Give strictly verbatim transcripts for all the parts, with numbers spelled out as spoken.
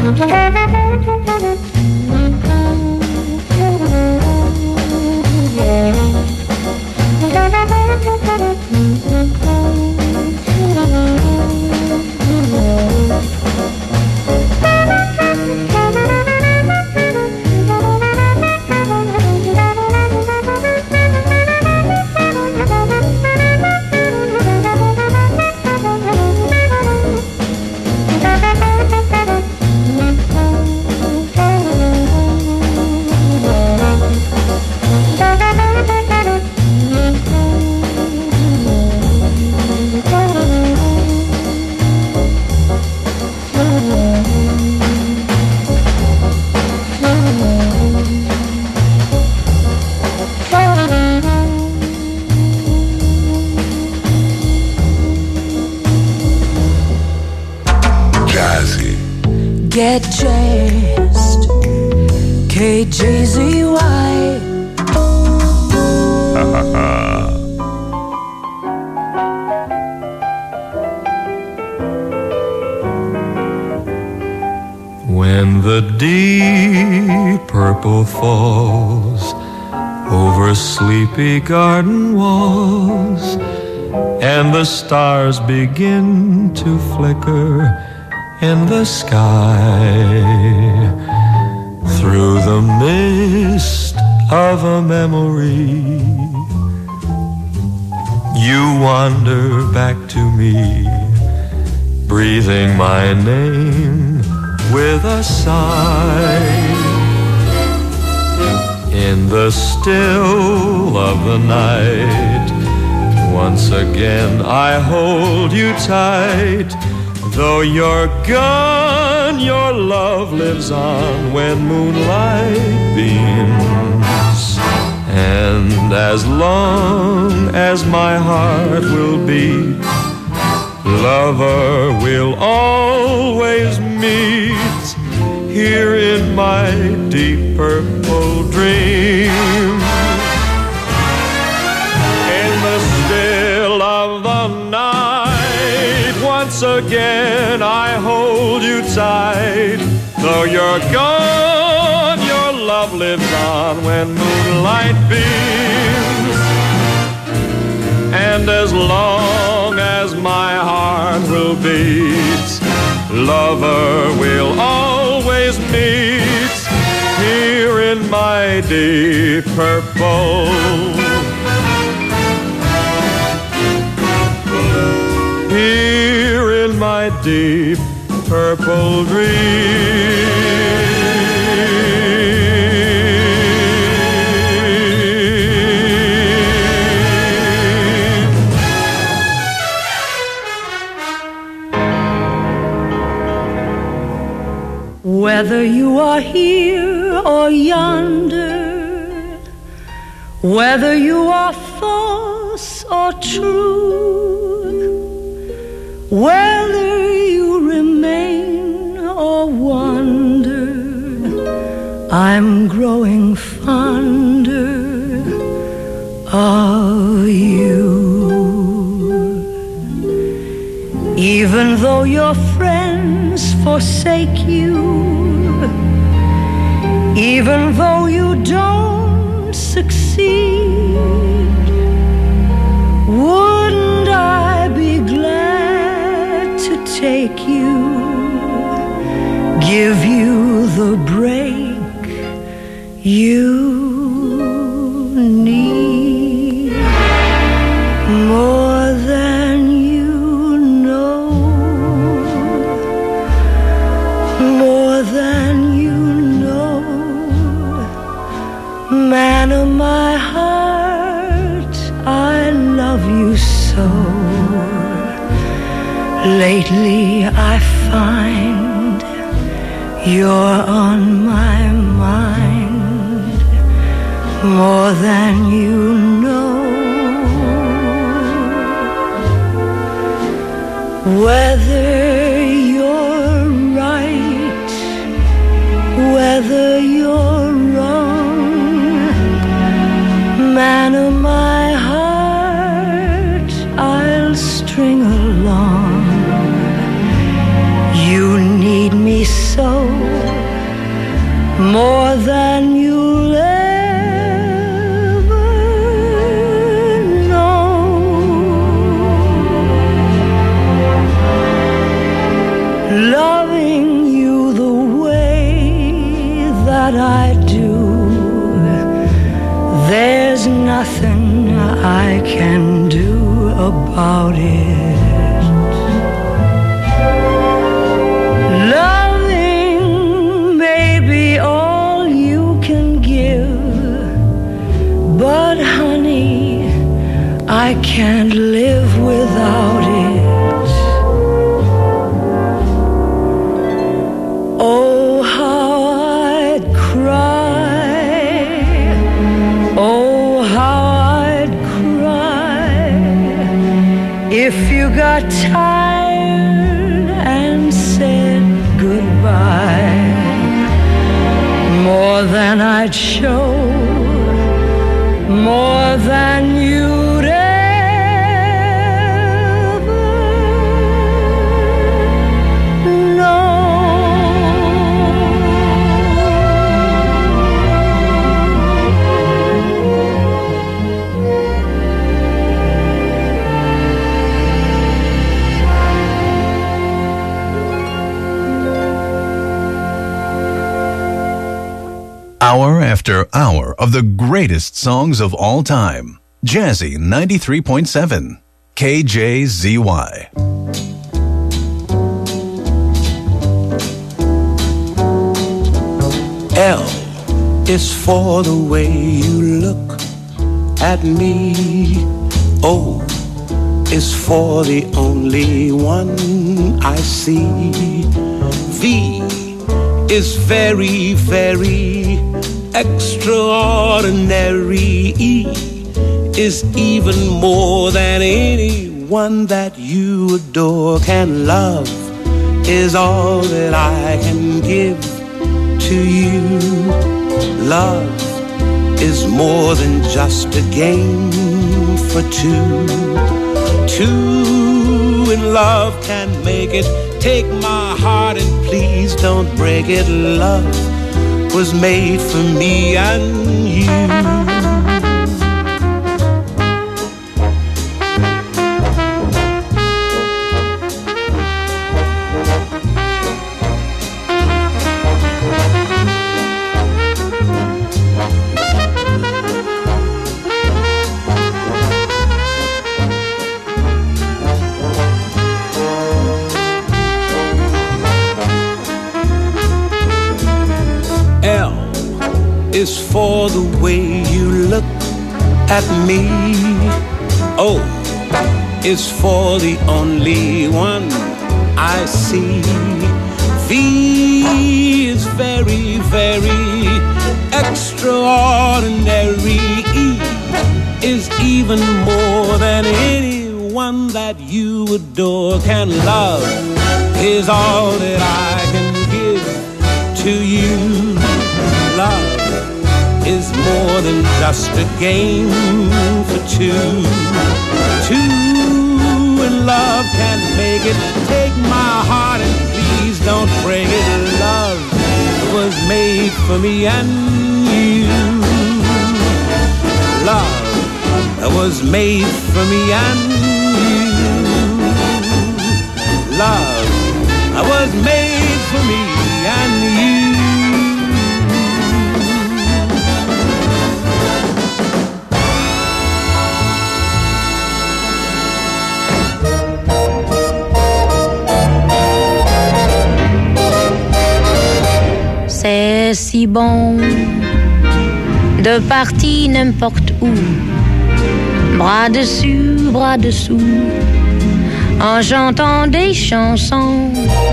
Get jazzed, K J Z Y. When the deep purple falls over sleepy garden walls, and the stars begin to flicker in the sky, through the mist of a memory, you wander back to me, breathing my name with a sigh. In the still of the night, once again I hold you tight. Though you're gone, your love lives on when moonlight beams. And as long as my heart will beat, lover will always meet here in my deep purple dream. In the still of the night, once again I hold you tight. Though you're gone, your love lives on when moonlight beams. And as long as my heart will beat, lover will always meet here in my deep purple, here in my deep purple dream. Whether you are here or yonder, whether you are false or true, whether you remain or wander, I'm growing fonder of you. Even though your friends forsake you, even though you don't succeed, wouldn't I be glad to take you, give you the break you need, more than you know, more than you know. Man of my heart, I love you so. Lately I find you're on my mind, more than you know. Whether you're right, whether you're wrong, man of my heart, I'll string along. You need me so, more than you'll ever know. Loving you the way that I do, there's nothing I can do about it. Loving may be all you can give, but honey, I can't live without it. Oh, how I'd cry, oh, how I'd cry if you got tired and said goodbye. More than I'd show, more than you'd ever know. Hour after hour of the greatest songs of all time. Jazzy ninety-three point seven, K J Z Y. L is for the way you look at me. O is for the only one I see. V is very, very extraordinary. E is even more than anyone that you adore can love, is all that I can give to you. Love is more than just a game for two. Two in love can make it. Take my heart and please don't break it. Love was made for me and you. Is for the way you look at me. O is for the only one I see. V is very, very extraordinary. E is even more than anyone that you adore can love, is all that I can give to you. Love is more than just a game for two. Two in love can make it. Take my heart and please don't break it. Love was made for me and you. Love was made for me and you. Love was made for me and you. C'est si bon de partir n'importe où, bras dessus, bras dessous, en chantant des chansons.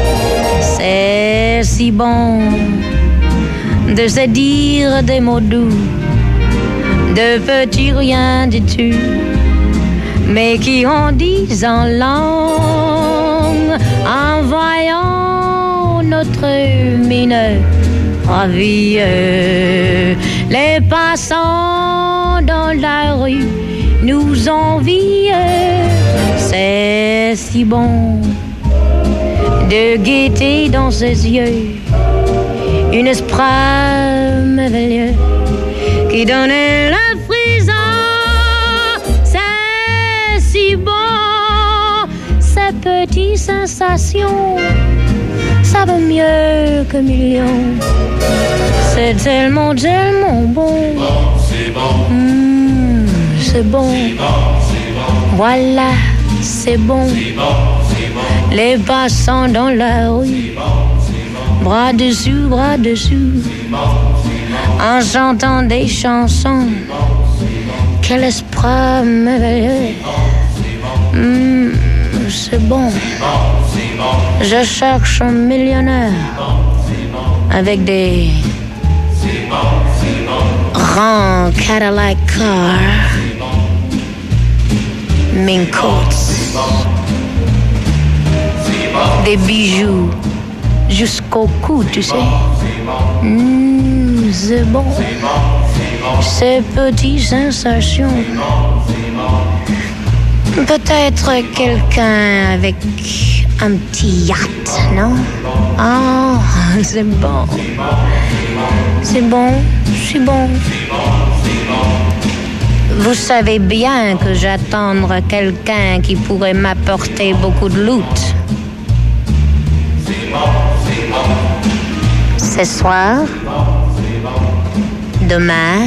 C'est si bon de se dire des mots doux, de petits rien du tout, mais qui en disent en langue, en voyant notre mine ravie. Les passants dans la rue nous envient. C'est si bon de guetter dans ses yeux une esprit merveilleux qui donnait le frisson. C'est si bon, ces petites sensations, ça vaut mieux que millions. C'est tellement, tellement bon. C'est bon, Mmh, c'est bon. c'est bon, c'est bon. Voilà, c'est bon. C'est bon, c'est bon. Les passants dans la rue, bras dessus, bras dessous, en chantant des chansons. Quel esprit merveilleux. Mmh, c'est bon. Je cherche un millionnaire avec des grands Cadillac cars, mink coats, des bijoux jusqu'au cou, tu sais. Mmh, c'est bon. Ces petites sensations. Peut-être quelqu'un avec un petit yacht, non? Ah, c'est bon. C'est bon, c'est bon. Vous savez bien que j'attends quelqu'un qui pourrait m'apporter beaucoup de loot. Ce soir, demain,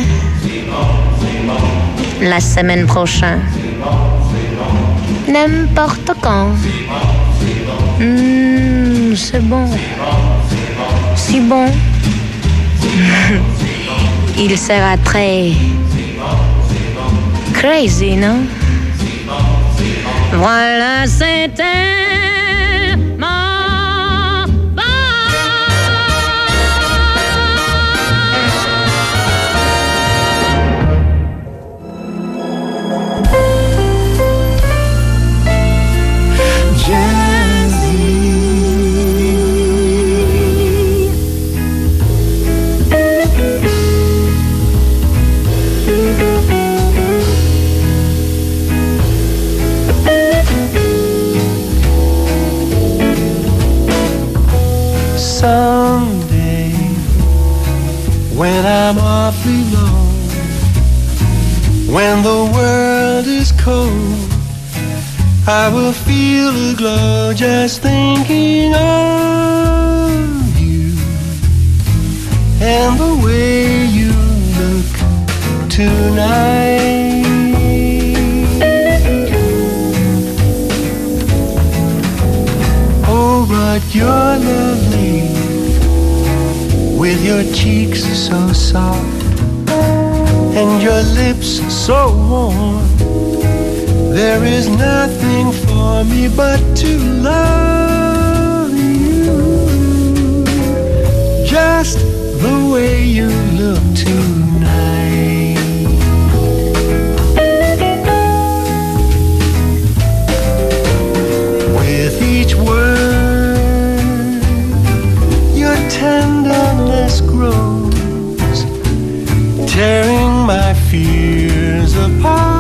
la semaine prochaine, n'importe quand. Mmh, c'est bon. Si bon. Il sera très crazy, non? Voilà, c'était someday when I'm awfully low, when the world is cold, I will feel a glow just thinking of you and the way you look tonight. Oh, but you're lovely with your cheeks so soft and your lips so warm. There is nothing for me but to love you, just the way you look tonight. With each word, your tenderness grows, tearing my fears apart.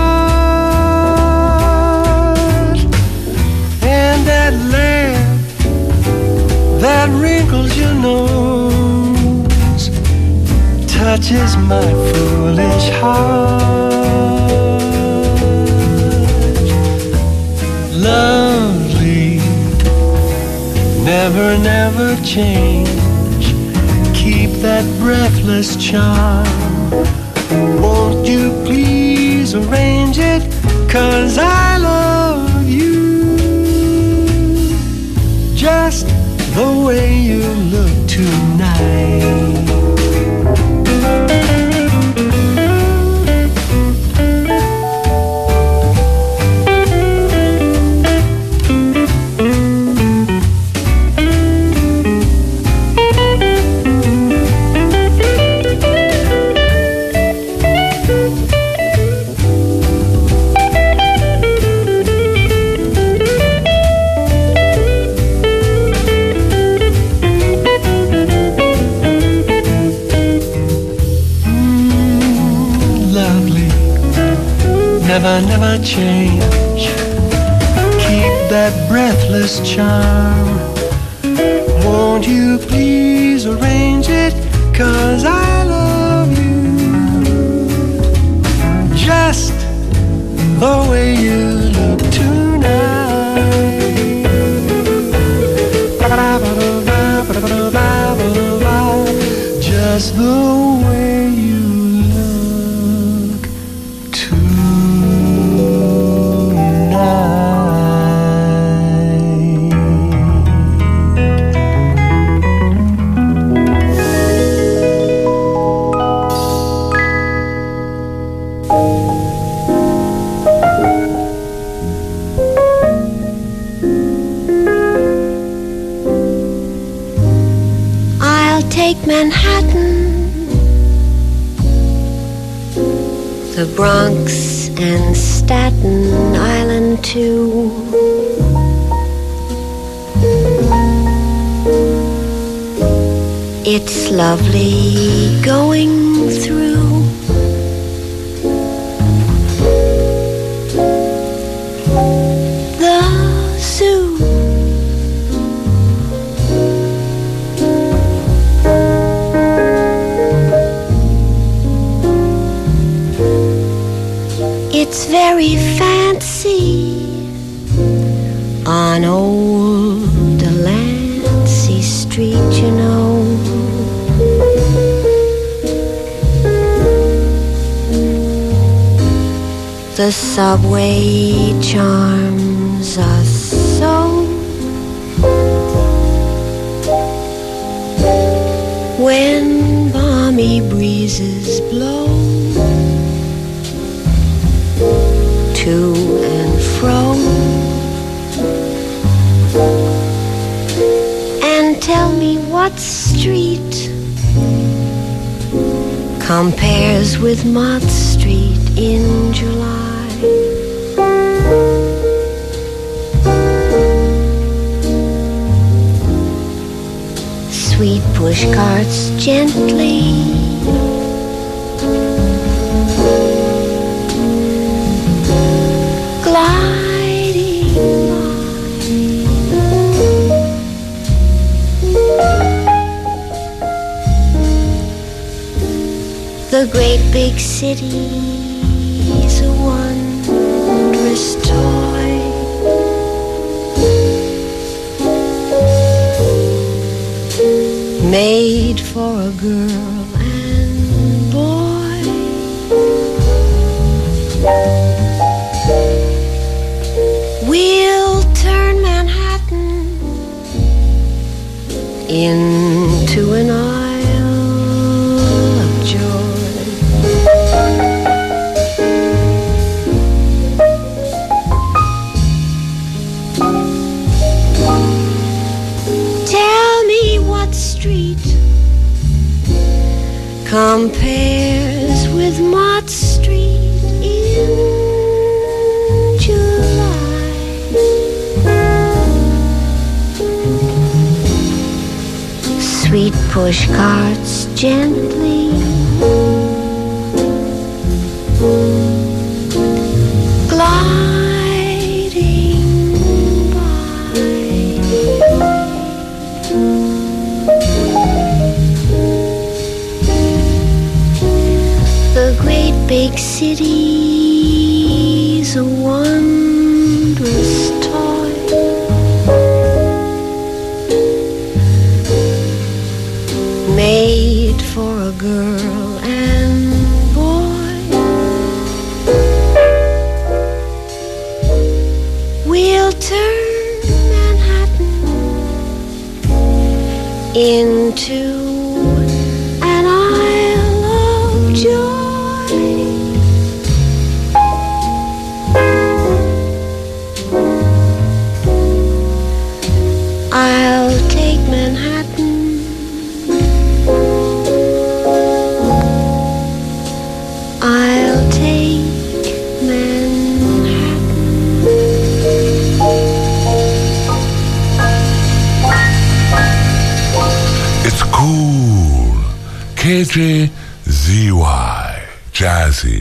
That wrinkles your nose, touches my foolish heart. Lovely, never, never change. Keep that breathless charm. Won't you please arrange it? 'Cause I love you, just the way you look tonight. Never, never change. Keep that breathless charm. Won't you please arrange 'cause I love you just the way you look tonight. Just the way you look take Manhattan, the Bronx and Staten Island too. It's lovely going through the zoo. It's very fancy on old Delancey Street, you know. The subway charms us so. When balmy breezes blow to and fro, and tell me what street compares with Mott Street in July. Sweet push carts gently gliding by. The great big city's a wondrous toy. Made for a girl and boy. We'll turn Manhattan into an isle of joy. Tell me what street compares with Mott Street in July. Sweet push carts gently gliding by. The great big city's a wondrous toy. Made for a girl and boy. We'll turn Manhattan into an isle of joy. I'll take Manhattan, I'll take Manhattan. It's cool. K J Z Y Jazzy.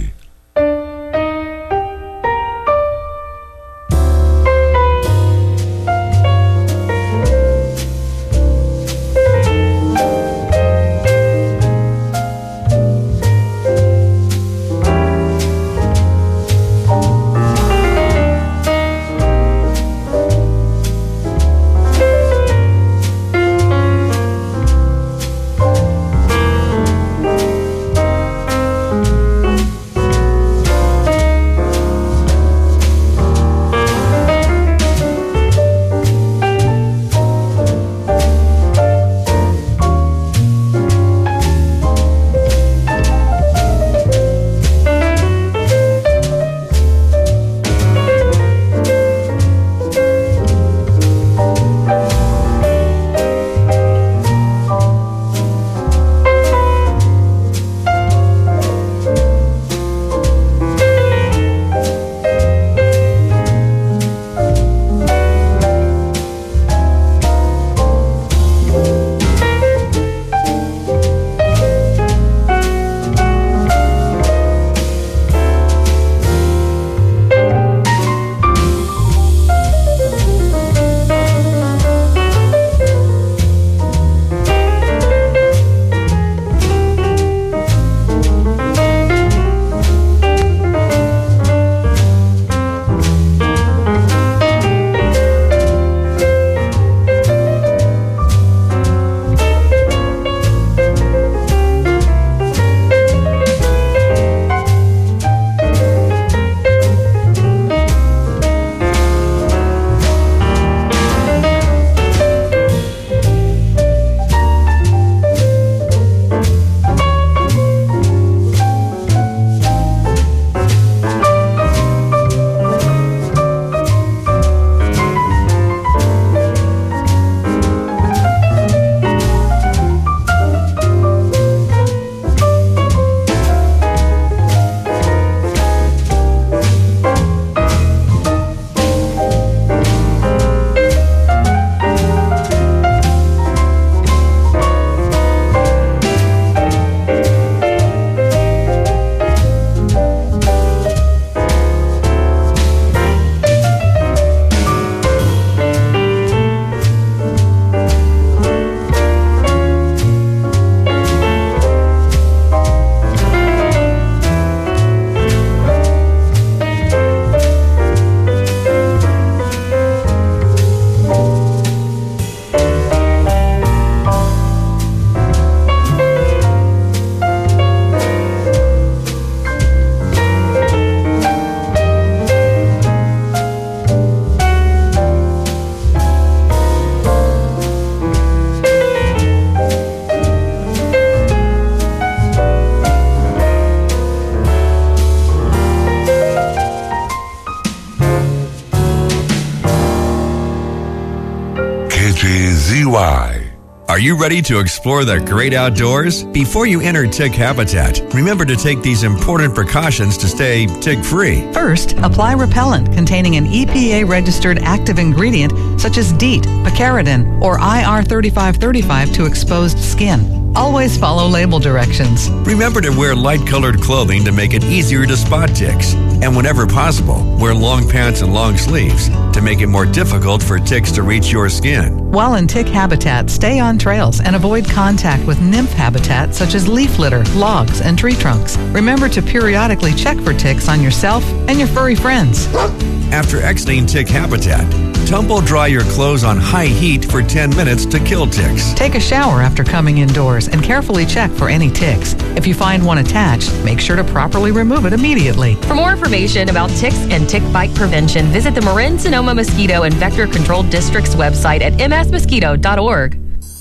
Y. Are you ready to explore the great outdoors? Before you enter tick habitat, remember to take these important precautions to stay tick-free. First, apply repellent containing an E P A-registered active ingredient such as DEET, picaridin, or I R thirty-five thirty-five to exposed skin. Always follow label directions. Remember to wear light-colored clothing to make it easier to spot ticks. And whenever possible, wear long pants and long sleeves to make it more difficult for ticks to reach your skin. While in tick habitat, stay on trails and avoid contact with nymph habitat such as leaf litter, logs, and tree trunks. Remember to periodically check for ticks on yourself and your furry friends. After exiting tick habitat, tumble dry your clothes on high heat for ten minutes to kill ticks. Take a shower after coming indoors and carefully check for any ticks. If you find one attached, make sure to properly remove it immediately. For more information about ticks and tick bite prevention, visit the Marin-Sonoma Mosquito and Vector Control District's website at m s mosquito dot org.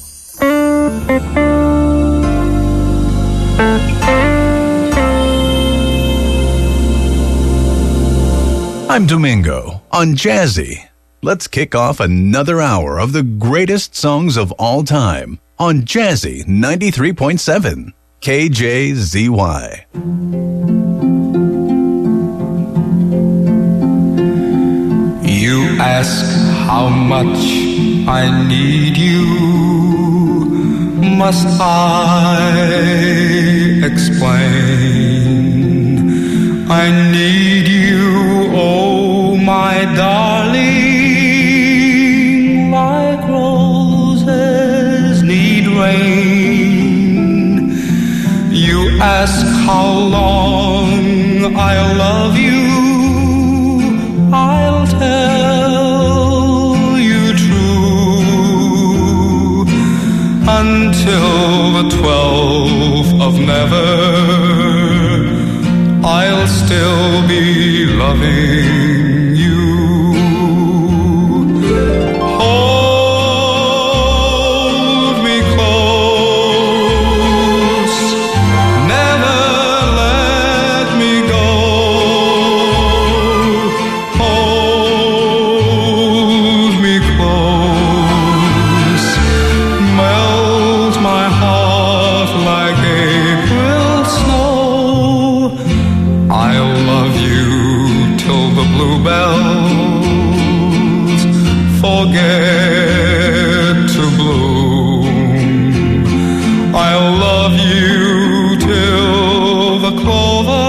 I'm Domingo on Jazzy. Let's kick off another hour of the greatest songs of all time on Jazzy ninety-three point seven, K J Z Y. You ask how much I need you. Must I explain? I need you, oh my darling, like roses need rain. You ask how long I'll love you. I'll tell you true until the twelfth of never. I'll still be loving you. Hold me close, never let me go. Hold me close, melt my heart like April snow. I'll love you till the bluebells forget to bloom. I'll love you till the clover